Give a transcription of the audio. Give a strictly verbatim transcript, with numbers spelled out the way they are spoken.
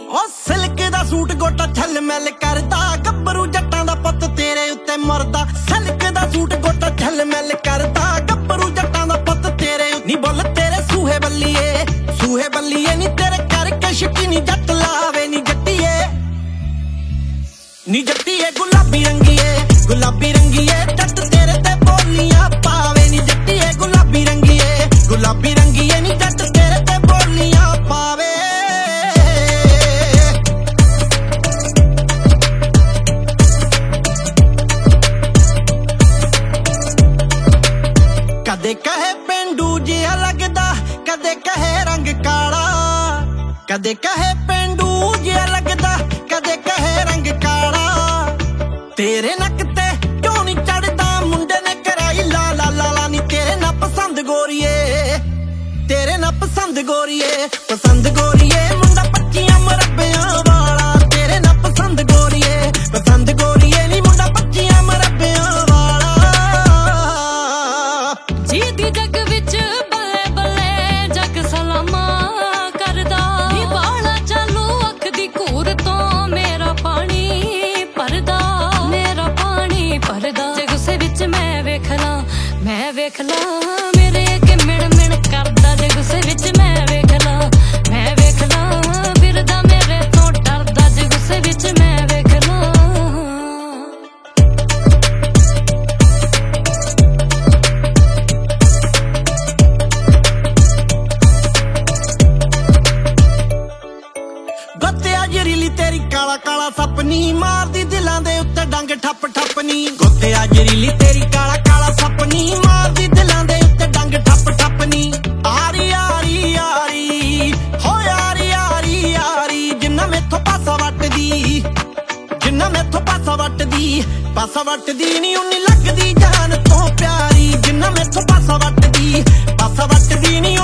ओ silk दा suit गोटा छल मैल करदा, गब्बरू जट्टां दा पुत्त तेरे उत्ते मरदा। सिल्क दा सूट गोटा छल मैल करदा, गब्बरू जट्टां दा पुत्त तेरे नी बोल तेरे सूहे बल्लीए सूहे बल्लीए नी तेरे करके शकीनी जट लावे नी जट्टीए नी जट्टीए गुलाबी रंगीए गुलाबी रंगीए जट तेरे ते बोलियां पावे नी जट्टीए गुलाबी रंगीए गुलाबी रंगीए नी जट तेरे ते बोलियां पावे। कदे कहे पेंडू जिहा लगदा, कदे कहे रंग काला, कदे कहे पेंडू जिहा लगदा, कदे कहे रंग काला। तेरे नक ते क्यों नी चढ़दा, मुंडे ने कराई ला ला ला ला नी तेरे ना पसंद गोरीए तेरे ना पसंद गोरीए पसंद गोरीए मुंडा पच्चियां मरब्बियां वाला। तेरे ना पसंद गोरीए पसंद गोरीए नी मुंडा पच्चियां मरब्बियां वाला। जी दी जग विच बल्ले बल्ले जग सलामा करदा, नी वाला चालू अख दी घूर तो मेरा पानी भरदा मेरा पानी भरदा। जे गुस्से विच मैं वेख ला मैं वेख ला मेरे अगे मिण मिण करदा। जे गुस्से विच मैं वेख ला मैं वेख ला फिरदा मेरे तो डरदा। जे गुस्से विच मैं वेख ला गुत्तिया जरीली तेरी काला काला सपनी मारदी दिलां दे उत्ते डंग ठप ठप नी। गुत्तिया जरीली तेरी काला काला सपनी मारदी दिलां दे उत्ते डंग ठप ठप नी। आरी आरी आरी हो यारी यारी यारी जिन्ना मेथों पासा वटदी जिन्ना मेथों पासा वटदी पासा वटदी नी उन्नी लगदी जान तो प्यारी। जिन्ना मेथों पासा वटदी पासा वटदी नी